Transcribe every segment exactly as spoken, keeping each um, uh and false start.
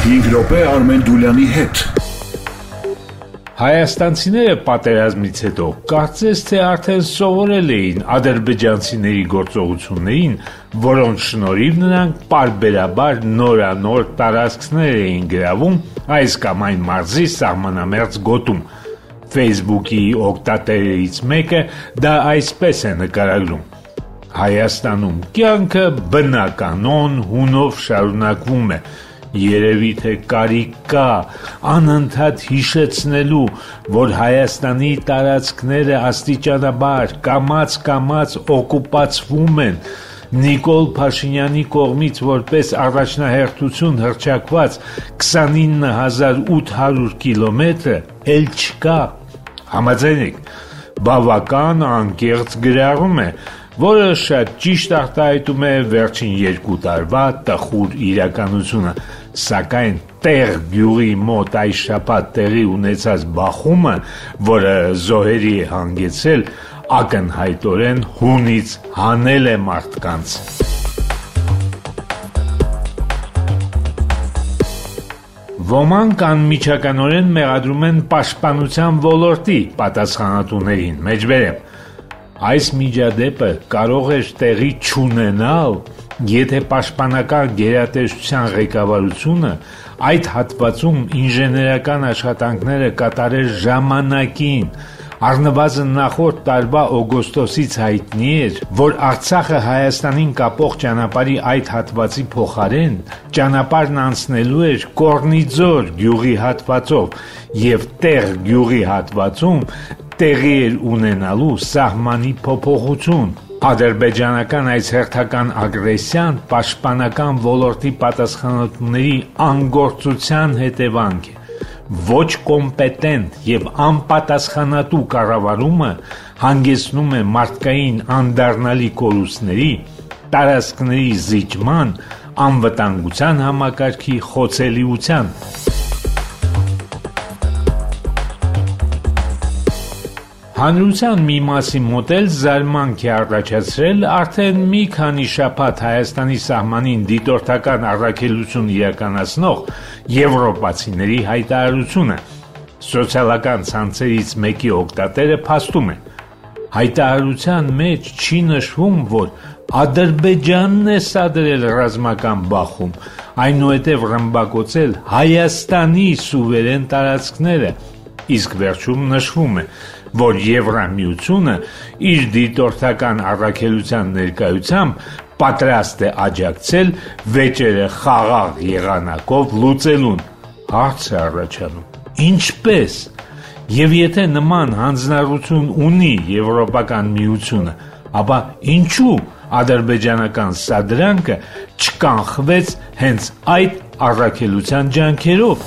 հինգ րոպե Արմեն Դուլյանի հետ։ Հայաստանցիները պատերազմից հետո կարծես թե արդեն սովորել էին ադրբեջանցիների գործողություններին, որոնց շնորհիվ նրանք պարբերաբար նորանոր տարածքներ էին գրավում այս կամ այն մարզի սահմանամերձ գոտում։ Facebook-ի օգտատերերից մեկը դա այսպես է նկարագրում. Հայաստանում կյանքը բնականon հունով շարունակվում է, երևի թե կարիք կա անընդհատ հիշեցնելու, որ Հայաստանի տարածքները աստիճանաբար կամաց-կամաց օկուպացվում են, Նիկոլ Փաշինյանի կողմից որպես առաջնահերթություն հռչակված քսանինը հազար ութ հարյուր կիլոմետրը էլ չկա։ Համաձայն եք, բավական անկեղծ գրառում է, որը շատ ճիշտ արտահայտում է վերջին երկու տարվա տխուր իրականությունը, սակայն տեղ գյուղի մոտ այս շաբաթ տեղի ունեցած բախումը, որը զոհերի է հանգեցրել, ակնհայտորեն հունից հանել է մարդկանց։ Ոմանք անմիջականորեն մեղադրում են պաշտպանության ոլորտի պատասխանատուներին, մեջբերեմ։ Այս միջադեպը կարող էր տեղի չունենալ, եթե պաշտպանական գերատեսչության ղեկավարությունը այդ հատվածում ինժեներական աշխատանքները կատարեր ժամանակին, առնվազն նախորդ տարվա օգոստոսից հայտնի էր, որ Արցախը Հայաստանին կապող ճանապարհի այդ հատվածի փոխարեն ճանապարհն անցնելու էր Կորնիձոր գյուղի հատվածով եւ տեղ գյուղի հատվածում տեղի էր ունենալու սահմանի փոփոխություն։ Ադրբեջանական այս հերթական ագրեսիան պաշտպանական ոլորտի պատասխանատուների անգործության հետևանք է։ Ոչ կոմպետենտ եւ անպատասխանատու կառավարումը հանգեցնում է մարդկային անդառնալի կորուստների, տարածքների զիջման, անվտանգության համակարգի խոցելիության։ Հանրության մի մասի մոտ էլ զարմանք է առաջացրել արդեն մի քանի շաբաթ Հայաստանի սահմանին դիտորդական առաքելություն իրականացնող եվրոպացիների հայտարարությունը։ Սոցիալական ցանցերից մեկի օգտատերը փաստում է. հայտարարության մեջ չի նշվում, որ Ադրբեջանն է սադրել ռազմական բախում, այնուհետև ռմբակոծել Հայաստանի սուվերեն տարածքները, իսկ վերջում նշվում է, որ Եվրամիությունը իր դիտորդական առաքելության ներկայությամբ պատրաստ է աջակցել վեճերը խաղաղ եղանակով լուծելուն։ Հարց է առաջանում. ինչպես? Եվ եթե նման հանձնառություն ունի Եվրոպական միությունը, ապա ինչու ադրբեջանական սադրանքը չկանխվեց հենց այդ առաքելության ջանքերով։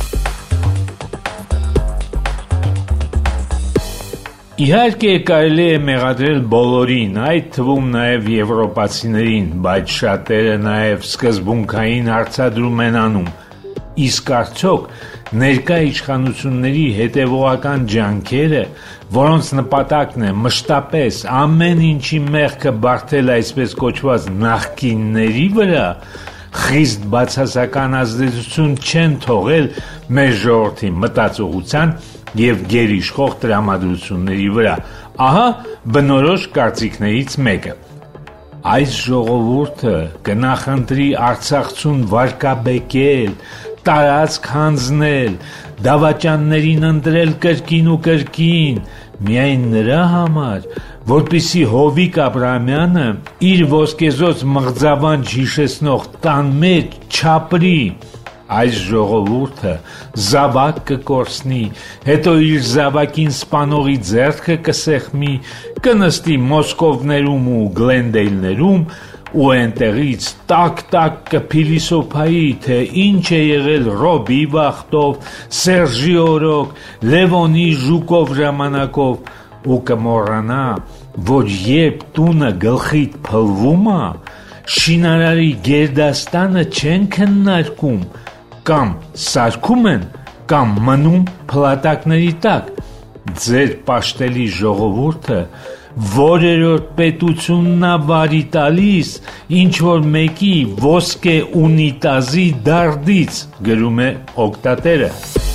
Իհարկե կարելի է մեղադրել բոլորին, այդ թվում նաև եվրոպացիներին, բայց շատերը նաև սկզբունքային հարցադրում են անում։ Իսկ արդյոք ներկա իշխանությունների հետևողական ջանքերը, որոնց նպատակն է մշտապես ամեն ինչի մեղքը բարթել այսպես կոչված նախկինների վրա, խիստ բացասական ազդեցություն չեն թողել մեր ժողովրդի մտածողության և գերիշխող տրամադրությունների վրա։ Ահա բնորոշ կարծիքներից մեկը. այս ժողովուրդը կնախընտրի արցախցուն վարկաբեկել, տարածք հանձնել, դավաճաններին ընտրել կրկին ու կրկին, միայն նրա համար, որպեսզի Հովիկ Աբրահամյանը իր ոսկեզօծ մղձավանջ հիշեցնող տան մեջ չապրի։ Այս ժողովուրդը զավակ կկորցնի, հետո իր զավակին սպանողի ձեռքը կսեղմի, կնստի Մոսկովներում ու Գլենդեյլներում ու այնտեղից տակ-տակ կփիլիսոփայի, թե ինչ է եղել Ռոբի վախտով, Սերժի օրոք, Լևոնի Ժուկով ժամանակով ու կմոռանա, որ երբ տունը գլխիդ փլվում է, շինարարի գերդաստանը չեն քննարկում, կամ սարքում են, կամ մնում փլատակների տակ։ Ձեր պաշտելի ժողովուրդը, որերորդ պետությունն է վարի տալիս ինչ որ մեկի ոսկե ունիտազի դարդից, գրում է օգտատերը։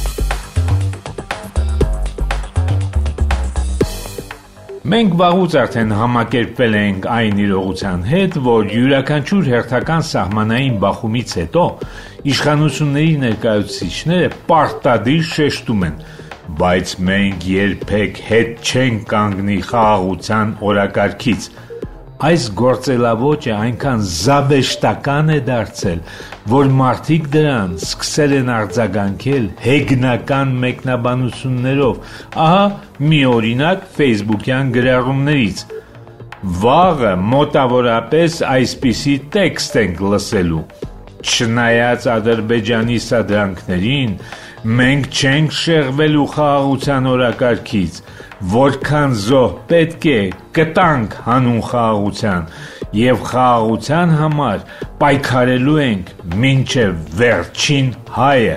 Մենք վաղուց արդեն համակերպվել ենք այն իրողության հետ, որ յուրաքանչյուր հերթական սահմանային բախումից հետո իշխանությունների ներկայացուցիչները պարտադիր շեշտում են, բայց մենք երբեք հետ չենք կանգնի խաղաղության օրակարգից։ Այս գործելավոճը այնքան զավեշտական է դարձել, որ մարդիկ դրան սկսել են արձագանքել հեգնական մեկնաբանություններով, ահա մի օրինակ Facebook-յան գրառումներից։ Վաղը մոտավորապես այսպիսի տեքստ ենք լսելու. Չնայած Ադրբեջանի սադրանքներին, մենք չենք շեղվելու խաղաղության օրակարգից, որքան զոհ պետք է կտանք հանուն խաղաղության և խաղաղության համար պայքարելու ենք մինչև վերջին հայը։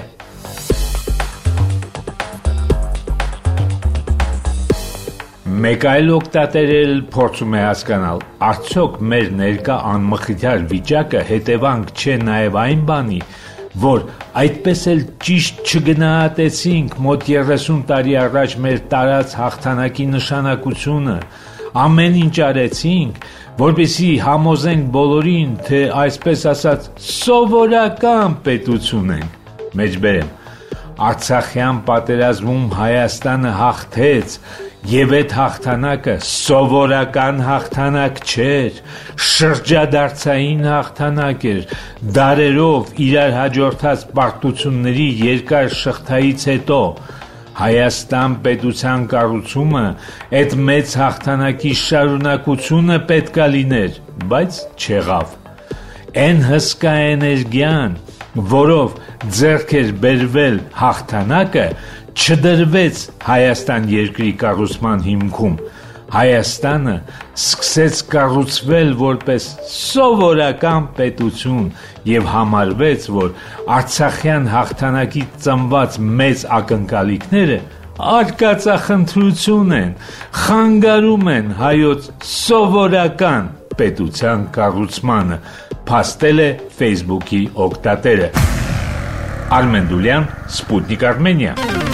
Մեկ այլ օգտատեր էլ փորձում է հասկանալ, արդյոք մեր ներկա անմխիթար վիճակը հետևանք չէ նաև այն բանի, որ այդպես էլ ճիշտ չգնահատեցինք մոտ երեսուն տարի առաջ մեր տարած հաղթանակի նշանակությունը, ամեն ինչ արեցինք, որպեսզի համոզենք բոլորին, թե այսպես ասած սովորական պետություն ենք։ Մեջբերեմ, Արցախյան պատերազմում Հայաստանը հաղթեց, և այդ հաղթանակը սովորական հաղթանակ չէր, շրջադարձային հաղթանակ էր, դարերով իրար հաջորդած պարտությունների երկար շղթայից հետո Հայաստան պետության կառուցումը այդ մեծ հաղթանակի շարունակությունը պետք է լիներ, բայց չեղավ։ Այն հսկա էներգիան, որով ձեռք էր բերվել հաղթանակը, չդրվեց Հայաստան երկրի կառուցման հիմքում, Հայաստանը սկսեց կառուցվել որպես սովորական պետություն և համարվեց, որ Արցախյան հաղթանակից ծնված մեծ ակնկալիքները արկածախնդրություն են, խանգարում են հայոց սովորական պետության կառուցմանը, փաստել է Facebook-ի օգտատերը։ Արմեն Դուլյան, Սպուտնիկ Արմենիա։